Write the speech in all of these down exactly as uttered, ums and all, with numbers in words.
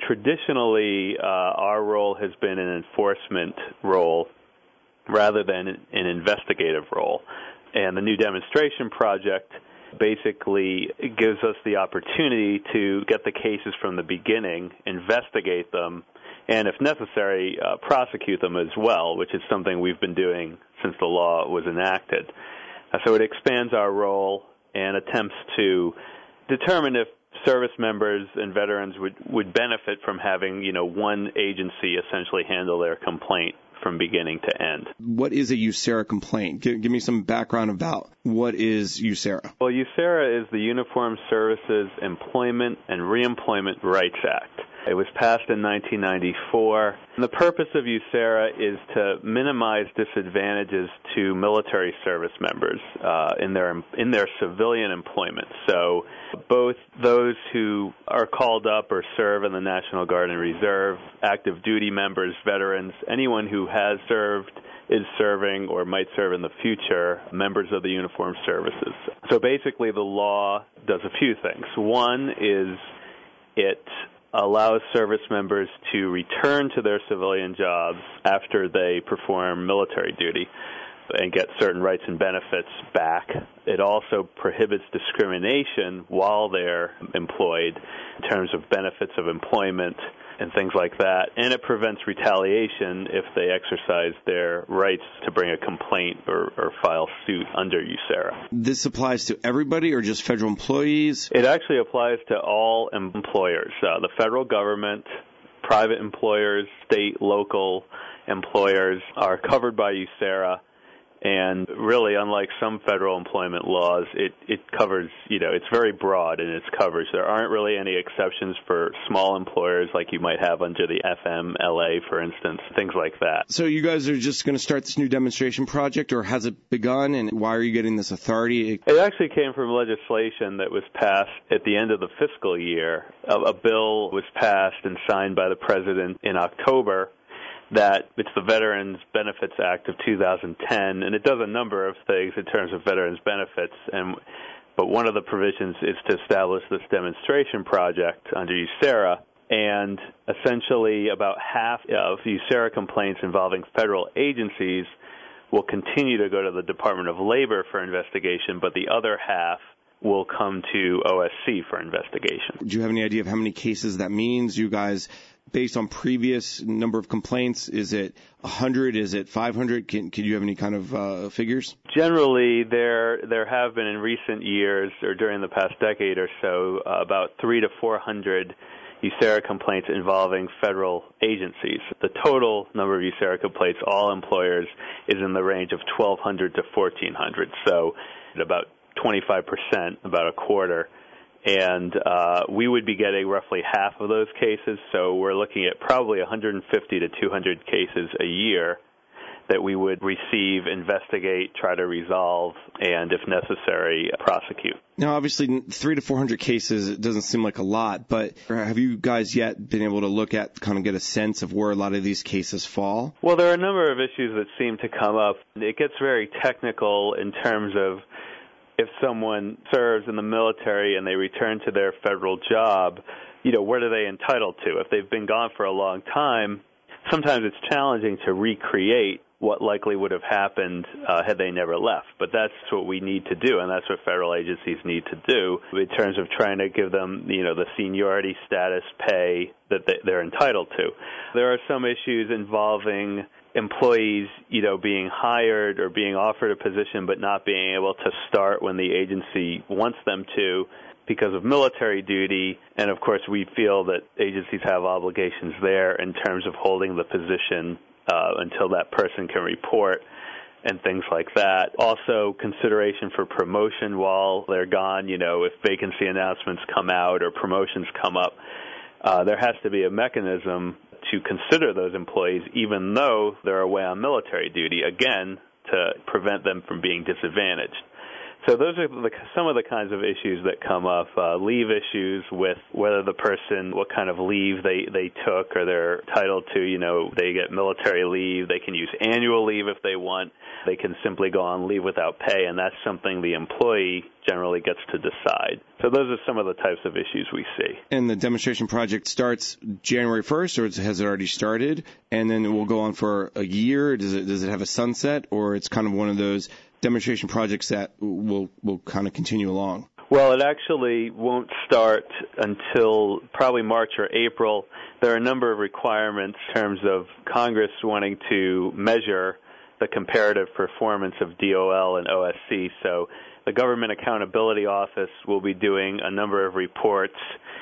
traditionally, uh, our role has been an enforcement role rather than an investigative role. And the new demonstration project basically gives us the opportunity to get the cases from the beginning, investigate them, and if necessary, uh, prosecute them as well, which is something we've been doing since the law was enacted. Uh, so it expands our role and attempts to determine if service members and veterans would, would benefit from having, you know, one agency essentially handle their complaint from beginning to end. What is a USERRA complaint? Give, give me some background about what is USERRA. Well, USERRA is the Uniformed Services Employment and Reemployment Rights Act. It was passed in nineteen ninety-four. And the purpose of USERRA is to minimize disadvantages to military service members uh, in their in their civilian employment. So both those who are called up or serve in the National Guard and Reserve, active duty members, veterans, anyone who has served, is serving, or might serve in the future, members of the uniformed services. So basically the law does a few things. One is it allows service members to return to their civilian jobs after they perform military duty and get certain rights and benefits back. It also prohibits discrimination while they're employed in terms of benefits of employment and things like that. And it prevents retaliation if they exercise their rights to bring a complaint or, or file suit under USERRA. This applies to everybody or just federal employees? It actually applies to all employers. Uh, the federal government, private employers, state, local employers are covered by USERRA. And really, unlike some federal employment laws, it, it covers, you know, it's very broad in its coverage. There aren't really any exceptions for small employers like you might have under the F M L A, for instance, things like that. So you guys are just going to start this new demonstration project, or has it begun, and why are you getting this authority? It actually came from legislation that was passed at the end of the fiscal year. A, a bill was passed and signed by the president in October. That it's the Veterans Benefits Act of two thousand ten, and it does a number of things in terms of veterans benefits. And but one of the provisions is to establish this demonstration project under USERRA, and essentially about half of USERRA complaints involving federal agencies will continue to go to the Department of Labor for investigation, but the other half will come to O S C for investigation. Do you have any idea of how many cases that means? You guys, based on previous number of complaints, is it one hundred? Is it five hundred? Can, can you have any kind of uh, figures? Generally, there there have been in recent years, or during the past decade or so, uh, about three to four hundred USERRA complaints involving federal agencies. The total number of USERRA complaints, all employers, is in the range of twelve hundred to fourteen hundred. So about twenty-five percent, about a quarter. And uh, we would be getting roughly half of those cases, so we're looking at probably one hundred fifty to two hundred cases a year that we would receive, investigate, try to resolve, and, if necessary, prosecute. Now, obviously, three to four hundred cases, it doesn't seem like a lot, but have you guys yet been able to look at, kind of get a sense of where a lot of these cases fall? Well, there are a number of issues that seem to come up. It gets very technical in terms of if someone serves in the military and they return to their federal job, you know, what are they entitled to? If they've been gone for a long time, sometimes it's challenging to recreate what likely would have happened uh, had they never left. But that's what we need to do, and that's what federal agencies need to do in terms of trying to give them, you know, the seniority status pay that they're entitled to. There are some issues involving employees, you know, being hired or being offered a position but not being able to start when the agency wants them to because of military duty. And, of course, we feel that agencies have obligations there in terms of holding the position uh, until that person can report and things like that. Also, consideration for promotion while they're gone. You know, if vacancy announcements come out or promotions come up, uh, there has to be a mechanism to consider those employees even though they're away on military duty, again, to prevent them from being disadvantaged. So those are the, some of the kinds of issues that come up. Uh, leave issues with whether the person, what kind of leave they, they took or they're entitled to. You know, they get military leave. They can use annual leave if they want. They can simply go on leave without pay, and that's something the employee generally gets to decide. So those are some of the types of issues we see. And the demonstration project starts January first, or has it already started? And then it will go on for a year? Does it, does it have a sunset, or it's kind of one of those demonstration projects that will will kind of continue along? Well, it actually won't start until probably March or April. There are a number of requirements in terms of Congress wanting to measure the comparative performance of D O L and O S C. So the Government Accountability Office will be doing a number of reports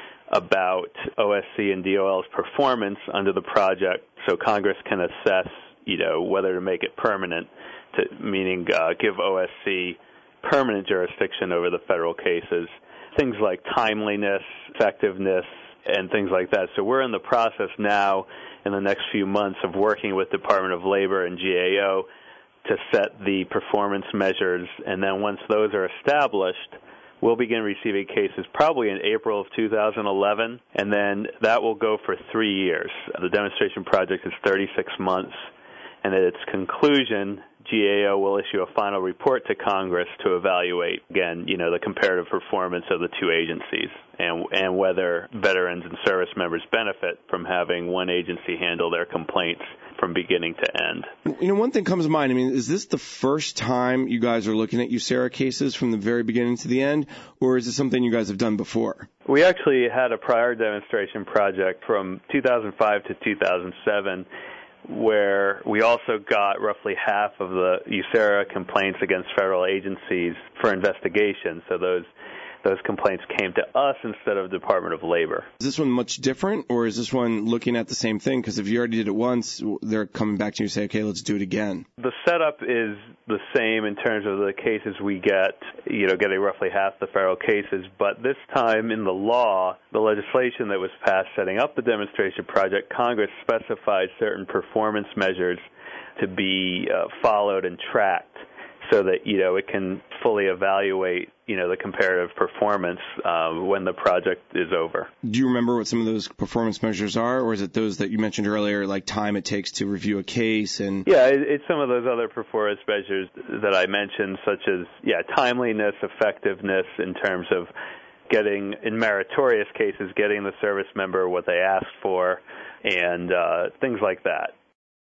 about O S C and D O L's performance under the project, so Congress can assess, you know, whether to make it permanent, to, meaning uh, give O S C permanent jurisdiction over the federal cases, things like timeliness, effectiveness, and things like that. So we're in the process now in the next few months of working with Department of Labor and G A O to set the performance measures, and then once those are established, we'll begin receiving cases probably in April of two thousand eleven, and then that will go for three years. The demonstration project is thirty-six months, and at its conclusion, G A O will issue a final report to Congress to evaluate, again, you know, the comparative performance of the two agencies and and whether veterans and service members benefit from having one agency handle their complaints from beginning to end. You know, one thing comes to mind, I mean, is this the first time you guys are looking at U S A R A cases from the very beginning to the end, or is this something you guys have done before? We actually had a prior demonstration project from two thousand five to two thousand seven where we also got roughly half of the U S A R A complaints against federal agencies for investigation. So those those complaints came to us instead of the Department of Labor. Is this one much different, or is this one looking at the same thing? Because if you already did it once, they're coming back to you and say, okay, let's do it again. The setup is the same in terms of the cases we get, you know, getting roughly half the federal cases. But this time in the law, the legislation that was passed setting up the demonstration project, Congress specified certain performance measures to be uh, followed and tracked so that, you know, it can fully evaluate, you know, the comparative performance uh, when the project is over. Do you remember what some of those performance measures are, or is it those that you mentioned earlier, like time it takes to review a case? And Yeah, it, it's some of those other performance measures that I mentioned, such as, yeah, timeliness, effectiveness in terms of getting, in meritorious cases, getting the service member what they asked for, and uh, things like that.